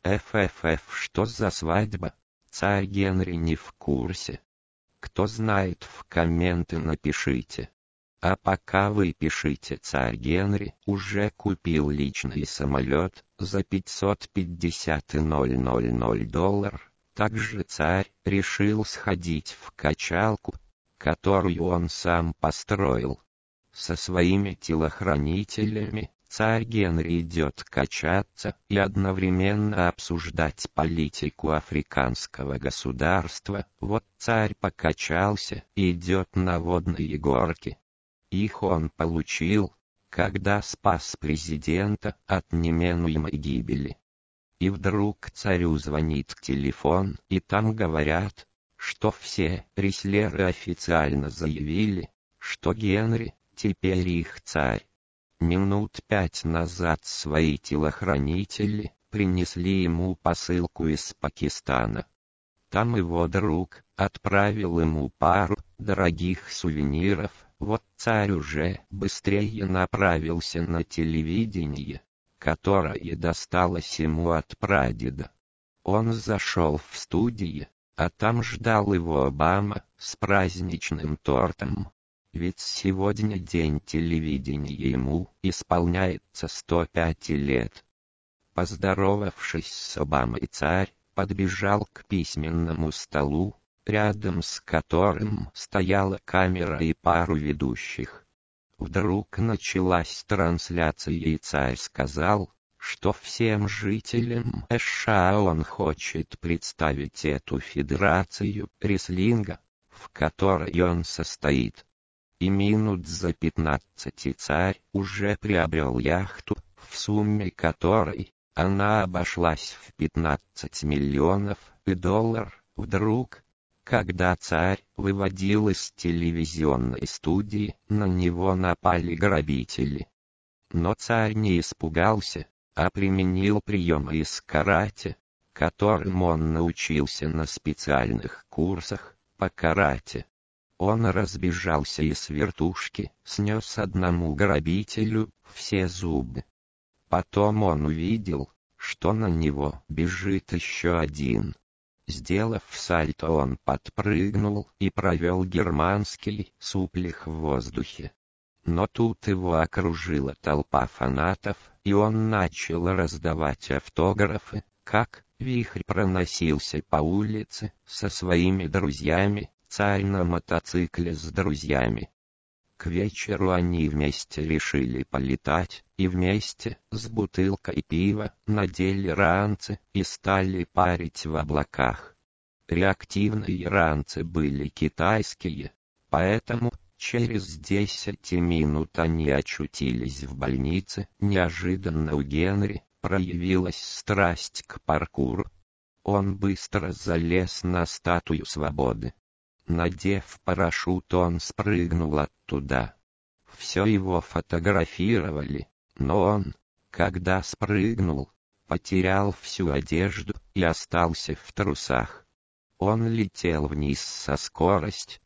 Что за свадьба? Царь Генри не в курсе. Кто знает, в комменты напишите. А пока вы пишите, царь Генри уже купил личный самолет за 550 000 долларов. Также царь решил сходить в качалку, которую он сам построил. Со своими телохранителями царь Генри идет качаться и одновременно обсуждать политику африканского государства. Вот царь покачался и идет на водные горки. Их он получил, когда спас президента от неминуемой гибели. И вдруг царю звонит телефон, и там говорят, что все рестлеры официально заявили, что Генри теперь их царь. Минут 5 назад свои телохранители принесли ему посылку из Пакистана. Там его друг отправил ему пару дорогих сувениров. Вот царь уже быстрее направился на телевидение, которое досталось ему от прадеда. Он зашел в студию, а там ждал его Обама с праздничным тортом. Ведь сегодня день телевидения, ему исполняется 105 лет. Поздоровавшись с Обамой, царь подбежал к письменному столу, рядом с которым стояла камера и пару ведущих. Вдруг началась трансляция, и царь сказал, что всем жителям США он хочет представить эту федерацию рестлинга, в которой он состоит. И минут за 15 царь уже приобрел яхту, в сумме которой она обошлась в 15 миллионов долларов. Вдруг, когда царь выводил из телевизионной студии, на него напали грабители. Но царь не испугался, а применил приемы из карате, которым он научился на специальных курсах по карате. Он разбежался из вертушки, снес одному грабителю все зубы. Потом он увидел, что на него бежит еще один. Сделав сальто, он подпрыгнул и провел германский суплих в воздухе. Но тут его окружила толпа фанатов, и он начал раздавать автографы, как вихрь проносился по улице со своими друзьями. Царь на мотоцикле с друзьями. К вечеру они вместе решили полетать, и вместе с бутылкой пива надели ранцы и стали парить в облаках. Реактивные ранцы были китайские, поэтому через 10 минут они очутились в больнице. Неожиданно у Генри проявилась страсть к паркуру. Он быстро залез на статую свободы. Надев парашют, он спрыгнул оттуда. Все его фотографировали, но он, когда спрыгнул, потерял всю одежду и остался в трусах. Он летел вниз со скоростью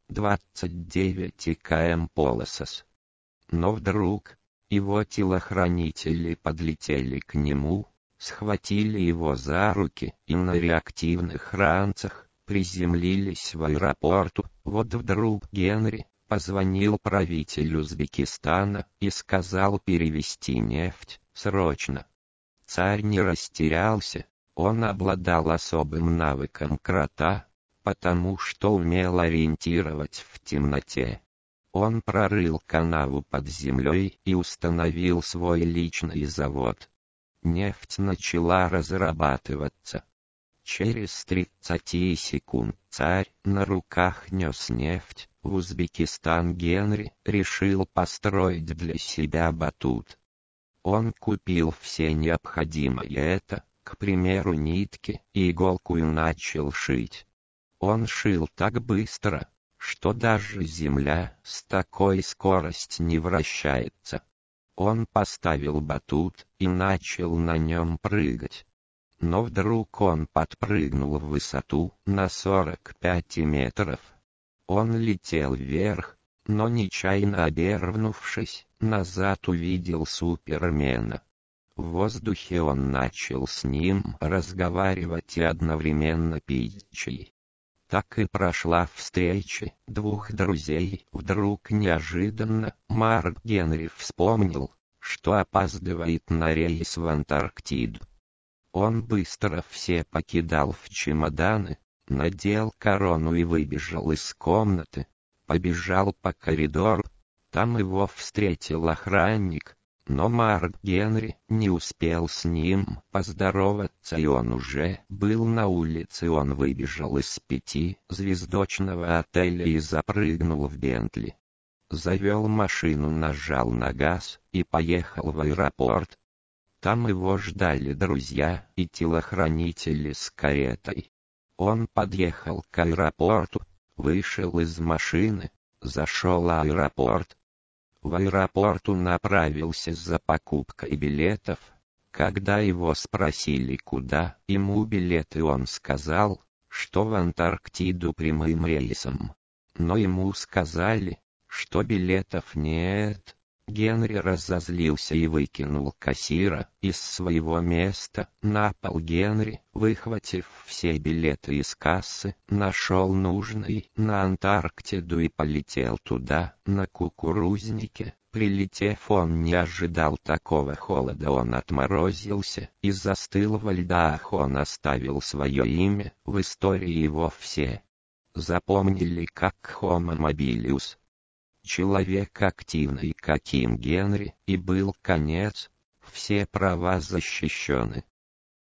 29 км/с. Но вдруг его телохранители подлетели к нему, схватили его за руки и на реактивных ранцах приземлились в аэропорту. Вот вдруг Генри позвонил правителю Узбекистана и сказал перевести нефть срочно. Царь не растерялся, он обладал особым навыком крота, потому что умел ориентировать в темноте. Он прорыл канаву под землей и установил свой личный завод. Нефть начала разрабатываться. Через 30 секунд царь на руках нес нефть в Узбекистан. Генри решил построить для себя батут. Он купил все необходимое, к примеру, нитки и иголку, и начал шить. Он шил так быстро, что даже земля с такой скоростью не вращается. Он поставил батут и начал на нем прыгать. Но вдруг он подпрыгнул в высоту на 45 метров. Он летел вверх, но нечаянно обернувшись назад, увидел Супермена. В воздухе он начал с ним разговаривать и одновременно пить чай. Так и прошла встреча двух друзей. Вдруг неожиданно Марк Генри вспомнил, что опаздывает на рейс в Антарктиду. Он быстро все покидал в чемоданы, надел корону и выбежал из комнаты. Побежал по коридору. Там его встретил охранник, но Марк Генри не успел с ним поздороваться, и он уже был на улице. Он выбежал из 5-звездочного отеля и запрыгнул в Бентли. Завел машину, нажал на газ и поехал в аэропорт. Там его ждали друзья и телохранители с каретой. Он подъехал к аэропорту, вышел из машины, зашел в аэропорт. В аэропорту направился за покупкой билетов. Когда его спросили, куда ему билеты, он сказал, что в Антарктиду прямым рейсом. Но ему сказали, что билетов нет. Генри разозлился и выкинул кассира из своего места на пол. Генри, выхватив все билеты из кассы, нашел нужный на Антарктиду и полетел туда, на кукурузнике. Прилетев, он не ожидал такого холода, он отморозился и застыл во льдах. Он оставил свое имя, в истории его все запомнили как Homo mobilius. Человек активный, каким Генри и был. Конец. Все права защищены.